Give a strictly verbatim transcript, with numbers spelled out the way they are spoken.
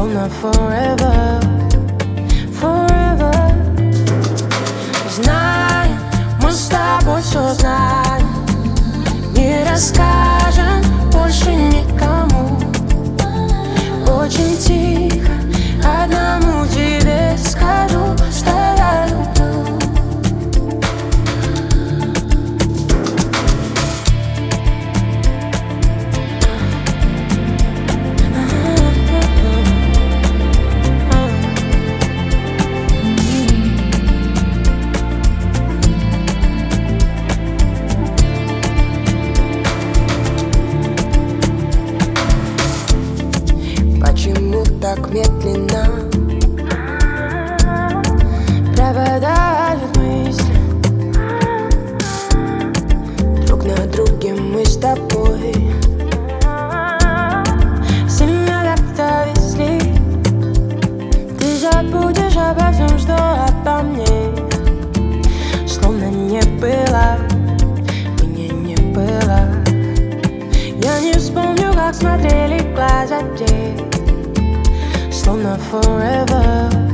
словно forever, forever. Знаем, мы с тобой все знаем, не расскажем больше никому. Очень тихо одному тебе скажу, что я люблю. Почему так медленно пропадают мысли? Друг на друге мы с тобой сильно как-то везли. Ты забудешь обо всем, что обо мне, словно не было, меня не было. Я не вспомню, как смотрели глаза те, словно forever.